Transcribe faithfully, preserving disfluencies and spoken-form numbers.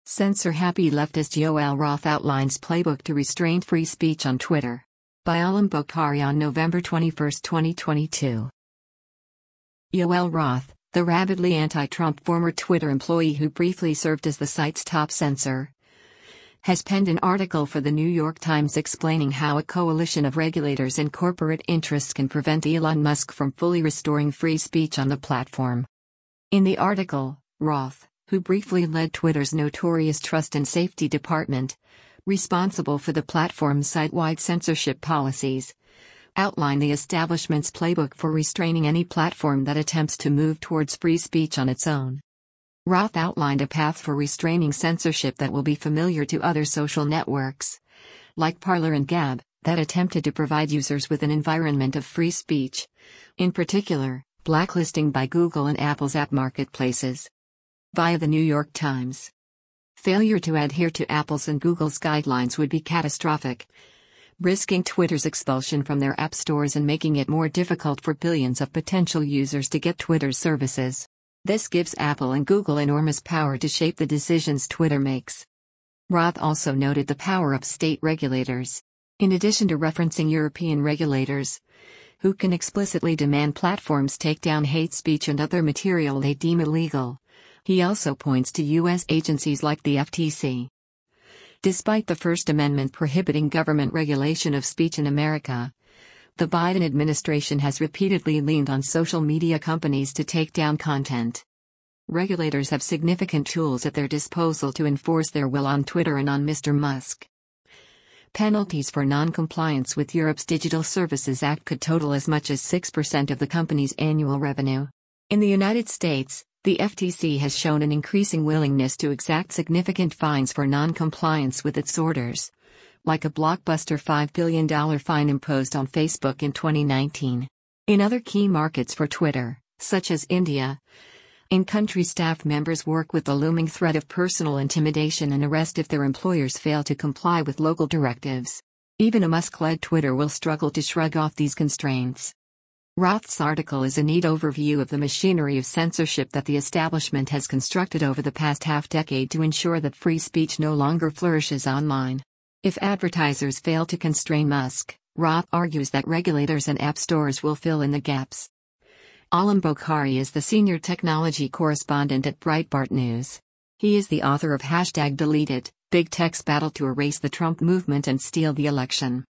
Censor-happy leftist Yoel Roth outlines playbook to restrain free speech on Twitter. By Alam Bokhari on November twenty-first, twenty twenty-two. Yoel Roth, the rabidly anti-Trump former Twitter employee who briefly served as the site's top censor, has penned an article for the New York Times explaining how a coalition of regulators and corporate interests can prevent Elon Musk from fully restoring free speech on the platform. In the article, Roth, who briefly led Twitter's notorious Trust and Safety Department, responsible for the platform's site-wide censorship policies, outlined the establishment's playbook for restraining any platform that attempts to move towards free speech on its own. Roth outlined a path for restraining censorship that will be familiar to other social networks, like Parler and Gab, that attempted to provide users with an environment of free speech, in particular, blacklisting by Google and Apple's app marketplaces. Via the New York Times. Failure to adhere to Apple's and Google's guidelines would be catastrophic, risking Twitter's expulsion from their app stores and making it more difficult for billions of potential users to get Twitter's services. This gives Apple and Google enormous power to shape the decisions Twitter makes. Roth also noted the power of state regulators. In addition to referencing European regulators, who can explicitly demand platforms take down hate speech and other material they deem illegal, he also points to U S agencies like the F T C. Despite the First Amendment prohibiting government regulation of speech in America, the Biden administration has repeatedly leaned on social media companies to take down content. Regulators have significant tools at their disposal to enforce their will on Twitter and on Mister Musk. Penalties for non-compliance with Europe's Digital Services Act could total as much as six percent of the company's annual revenue. In the United States, the F T C has shown an increasing willingness to exact significant fines for non-compliance with its orders, like a blockbuster five billion dollars fine imposed on Facebook in twenty nineteen. In other key markets for Twitter, such as India, in-country staff members work with the looming threat of personal intimidation and arrest if their employers fail to comply with local directives. Even a Musk-led Twitter will struggle to shrug off these constraints. Roth's article is a neat overview of the machinery of censorship that the establishment has constructed over the past half-decade to ensure that free speech no longer flourishes online. If advertisers fail to constrain Musk, Roth argues that regulators and app stores will fill in the gaps. Alam Bokhari is the senior technology correspondent at Breitbart News. He is the author of Hashtag Deleted, Big Tech's Battle to Erase the Trump Movement and Steal the Election.